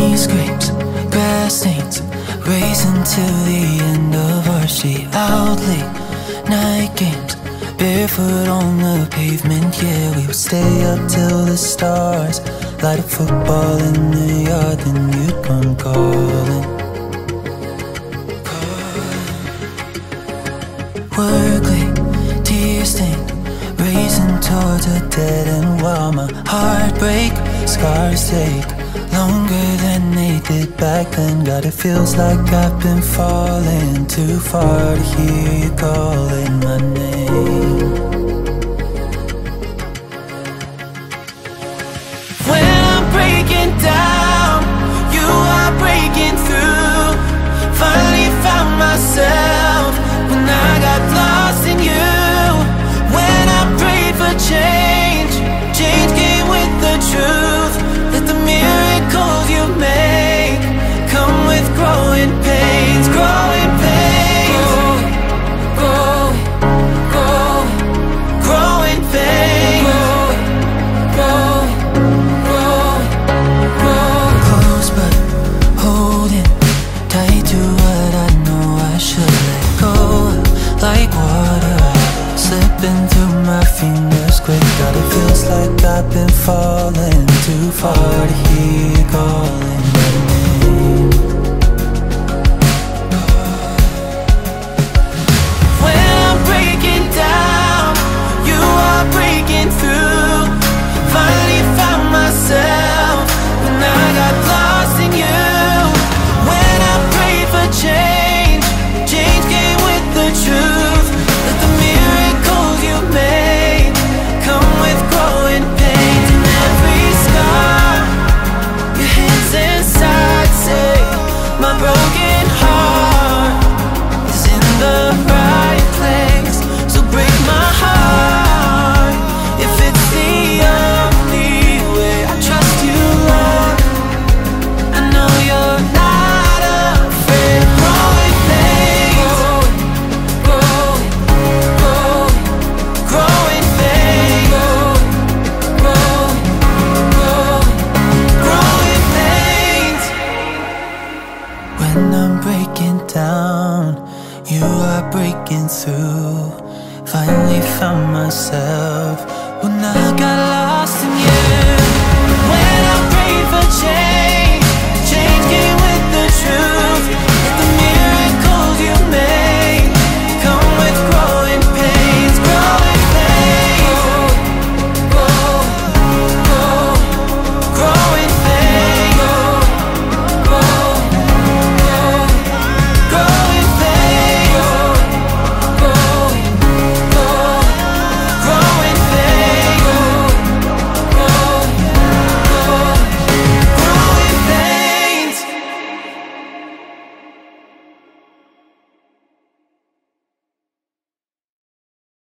scrapes, grass stains, racing to the end of our street. Out late, night games, barefoot on the pavement. Yeah, we would stay up till the stars, light a football in the yard, then you'd come calling. Work late, tear stained, racing towards a dead end. While my heartbreak scars take longer than they did back then. God, it feels like I've been falling too far to hear you calling my name. When I'm breaking down, you are breaking through. Finally found myself when I got lost in you. When I prayed for change, change came with the truth. Let the miracles you make come with growing pains, growing pains, growing, growing, growing pains, growing, growing, growing. Close but holding tight to what I know I should let go. Like water slipping through my fingers quick. God, it feels like I've been falling too far to hear you calling.